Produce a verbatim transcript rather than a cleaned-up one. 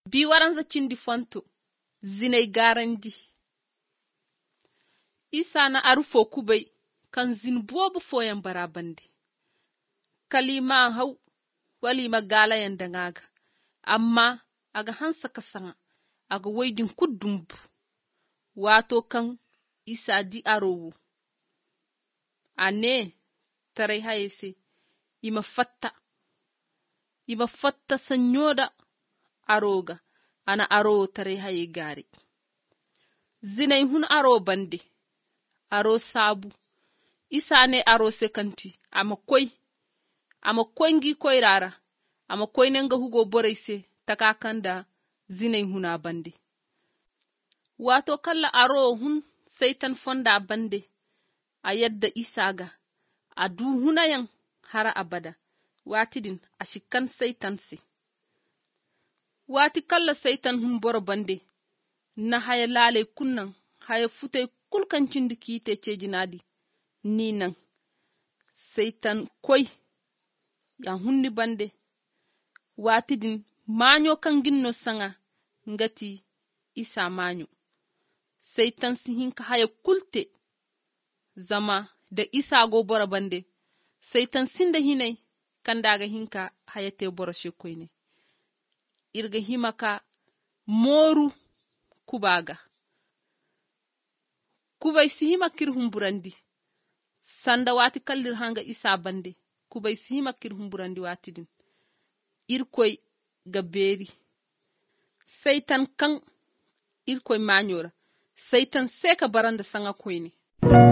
bi waranza cindi fonto zinai garandi isa na arufo kubai kan zin bobu foyan barabande kalima hau walima gala yanda ngaga amma aga hansa kasanga aga waidin kudumbu wato kan isa di arowu ane tarai haise ima fatta ima fatta sanyoda aroga ana aro tarai haye gari zinai hun aro bande aro sabu isa ne aro sekanti ama koi ama koingi koirara ama koinenga hugo boraise takakanda zinai huna bande wato kalla aro hun saitan fonda bande a yadda isaga a du hunayan hara abada watidin a shikan saitan se wati kalla saitan hun boro bande na haya lale kunnan haya futai kulkancin da kite ce jinadi ni nan saitan koi ya hunni bande watidin manyo kan ginno sanga ngati isa manyo saitan sihin ka haya kulte zama da isa go bora bande saitan sinda hinai kan daga hinka haya te bora shekoi ne irga himaka moru kubaga kubai sihima kirhum burandi sanda wati kallir hanga isa bande kubai sihima kirhum burandi watidin irkoi gaberi saitan kan irkoi manyora saitan seka baranda sanga koine